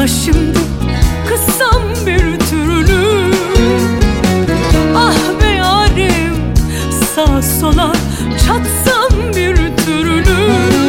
Sana şimdi kızsam bir türlü, ah be yarim, sağa sola çatsam bir türlü.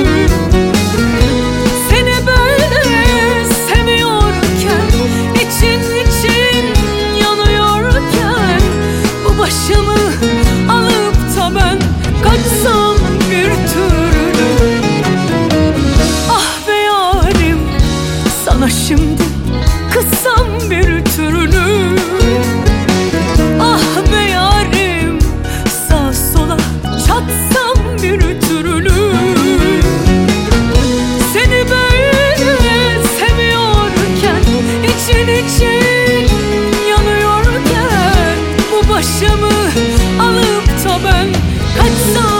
Seni böyle seviyorken, için için yanıyorken, bu başımı alıp da ben kaçsam bir türlü. Ah be yarim, sana şimdi kızsam bir türlü, ah be yarim, sağa sola çatsam bir türlü. Seni böyle seviyorken, için için yanıyorken, bu başımı alıp da ben kaçsam